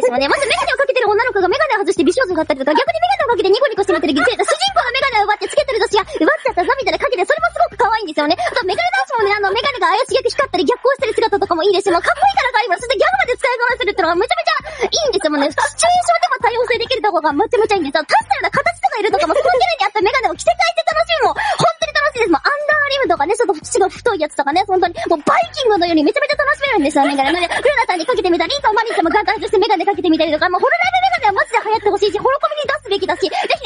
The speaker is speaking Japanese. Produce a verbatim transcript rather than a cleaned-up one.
ですよね。まずメガネをかけてる女の子がメガネを外して美少女だったりとか、逆にメガネをかけてニコニコしてみてる主人公のメガネを奪ってつけてる女子が奪っちゃったぞみたいなかけて、それもすごく可愛いんですよね。あとメガネ男子もね、あのメガネが怪しげで光ったり逆光してる姿とかもいいですし、もうかっこいいから可愛いもん。そしてギャグまで使いこなせるってのがめちゃめちゃいいんですよ。もうね、シチュエーションでも多様性できるところがめちゃめちゃいいんですよ。確かに形とかいるとかも、そのキャラに合ったメガネを着せ替えて楽しむも、本当に楽しいです。もうアンダーリムとかね、ちょっと縁が太いやつとかね、本当にもうバイキングのようにめちゃめちゃ楽しめるんですよ、メガネ。ね、ルナさんにかけてみたり、リンとマリンさんもガンガンとしてメガネかけてみたりとか、もうホロライブメガネはマジで流行ってほしいし、ホロコミに出すべきだし、ぜひ